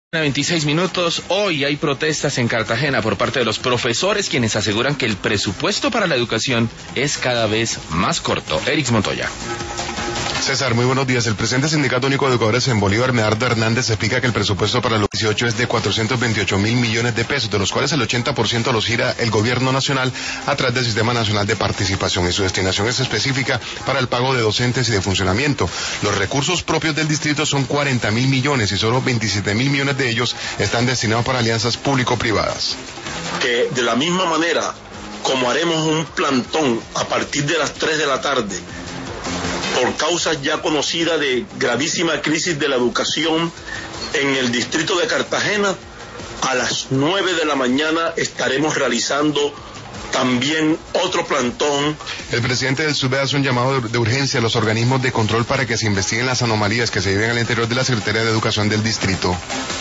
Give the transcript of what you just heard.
26 minutos. Hoy hay protestas en Cartagena por parte de los profesores, quienes aseguran que el presupuesto para la educación es cada vez más corto. Erix Montoya. César, muy buenos días. El presidente del Sindicato Único de Educadores en Bolívar, Medardo Hernández, explica que el presupuesto para los 18 es de 428.000 millones de pesos, de los cuales el 80% los gira el gobierno nacional a través del Sistema Nacional de Participación, y su destinación es específica para el pago de docentes y de funcionamiento. Los recursos propios del distrito son 40.000 millones y solo 27.000 millones de ellos están destinados para alianzas público-privadas. Que de la misma manera como haremos un plantón a partir de las 3 de la tarde, por causas ya conocidas de gravísima crisis de la educación en el distrito de Cartagena, a las 9 de la mañana estaremos realizando también otro plantón. El presidente del SUBE hace un llamado de urgencia a los organismos de control para que se investiguen las anomalías que se viven al interior de la Secretaría de Educación del distrito.